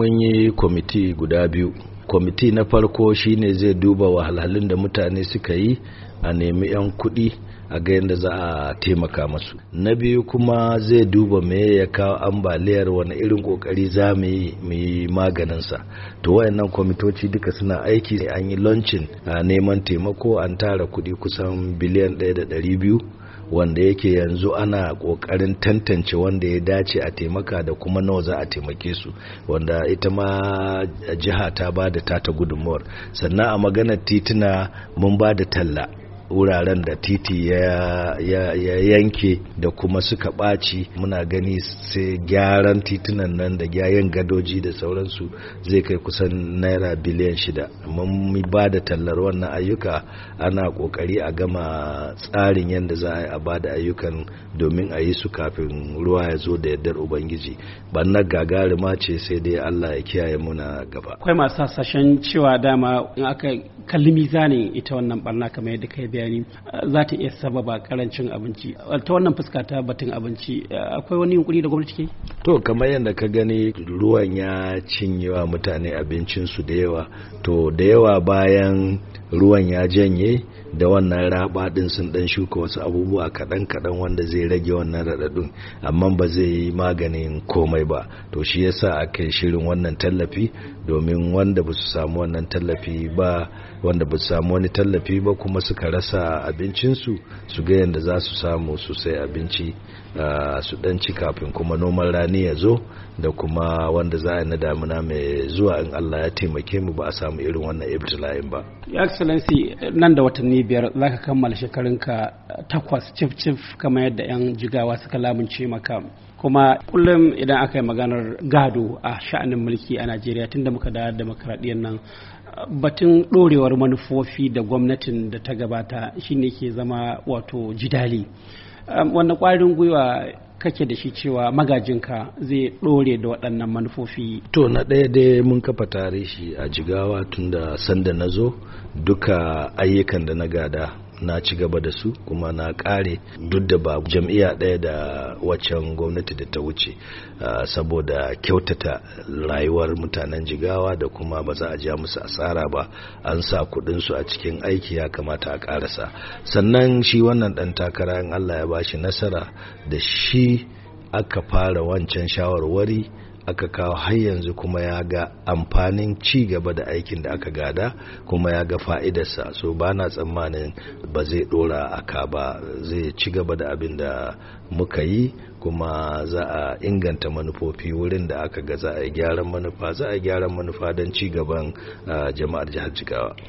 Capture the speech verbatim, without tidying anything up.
Mun yi kwamiti guda biyu. Kwamiti na farko shine zai duba wahalhalun da mutane suka yi, a nemi 'yan kuɗi a ga yadda za a taimaka masu. Na biyu kuma zai duba me ya kawo ambaliyar, wani irin kokari za mu yi mu yi maganinsa. To wayannan kwamitoci duka suna aiki. An yi launching a neman taimako, an tara kuɗi kusan biliyan ɗaya da ɗari biyu, wanda yake yanzu ana kokarin tantance wanda ya dace a taimaka da kuma nawa za a taimake su, wanda ita ma jiha ta ba da tata gudunmuwar. Sannan a maganar tituna mun ba da talla wuraren da titi ya, ya, ya yanke da kuma suka ɓaci. Muna gani sai gyaran titunan nan da gyaran gadoji da sauransu zai kai kusan naira biliyan shida. Mun ba da tallar wannan ayyuka, ana kokari a gama tsarin yadda za a yi a ba da ayyukan domin a yi su kafin ruwa ya zo da yardar ubangiji. Bannar gagarima ce, sai dai Allah ya kiyaye muna gaba. Akwai masu hasashen cewa dama in aka kalli mizanin ita wannan barna kamar yadda kai bayani za ta iya sababa karancin abinci. Ta wannan fuska ta batun abinci, akwai wani yunkuri da gwamnati ke? To kamar yadda ka gani, ruwan ya cinyewa mutane abincinsu da yawa. To da yawa bayan ruwan ya janye, da wannan raba din sun dan shuka wasu abubuwa kaɗan kaɗan wanda zai rage wannan raɗaɗin, amma ba zai yi maganin komai ba. To shi yasa aka yi shirin wannan tallafi, domin wanda ba su samu wannan tallafi ba, wanda ba su samu wani tallafi ba kuma suka rasa abincinsu, su ga yadda za su samu su sai abinci su dan ci kafin kuma noman rani ya zo, da kuma wanda za a na damuna mai zuwa in Allah ya taimake mu ba a samu irin wannan ibtila'in ba. Your Excellency, nan da watanni biyar za ka kammala shekarunka takwas cif cif kamar yadda 'yan jigawa suka lamunce maka. Kuma kullum idan aka yi maganar gado a sha'anin mulki a Najeriya tun da muka da demokradiyyar nan, batun ɗorewar manufofi da gwamnatin da ta gabata shine ke zama wato jidali. Wannan ƙwarin gwiwa kake da shi cewa magajinka zai ɗore da waɗannan manufofi? To na ɗaya dai mun kafa tarihi a jigawa tun da sanda na zo, duka ayyukan da na gada na ci gaba da su kuma na kare, duk da ba jam'iyya ɗaya da waccan gwamnati da ta wuce, uh, saboda kyautata rayuwar mutanen jigawa da kuma ba za a ja musu asara ba. An sa kuɗinsu a cikin aiki, ya kamata a ƙarasa. Sannan shi wannan ɗan takara, in Allah ya bashi nasara, da shi aka fara wancan shawarwari aka kawo har yanzu, kuma ya ga amfanin ci gaba da aikin da aka gada, kuma ya ga fa'idarsa. So ba na tsammanin ba zai dora aka ba, zai ci gaba da abin da muka yi, kuma za a inganta manufofi wurin da aka ga za a yi gyaran manufa, za a yi gyaran manufa don ci gaban jama'ar jihar Jigawa.